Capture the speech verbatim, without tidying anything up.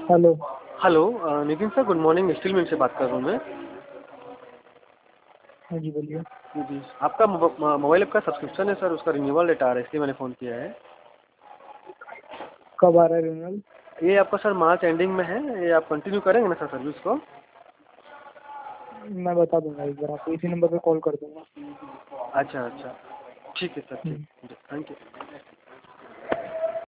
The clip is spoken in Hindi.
Hello. Hello uh, Nitin sir, good morning. Steel mill से बात कर रहा हूँ मैं। हाँ जी, बोलिए। जी, आपका मोब- म- मोबाइल ऐप का सब्सक्रिप्शन है सर, उसका रिन्यूअल डेट आ रहा है, इसलिए मैंने फ़ोन किया है। कब आ रहा है रिन्यूअल? ये आपका सर मार्च एंडिंग में है। ये आप कंटिन्यू करेंगे ना सर सर्विस को? मैं बता दूंगा, एक बार आपको इसी नंबर पे कॉल कर दूंगा। अच्छा अच्छा, ठीक है सर, ठीक। हम्म। Thank you.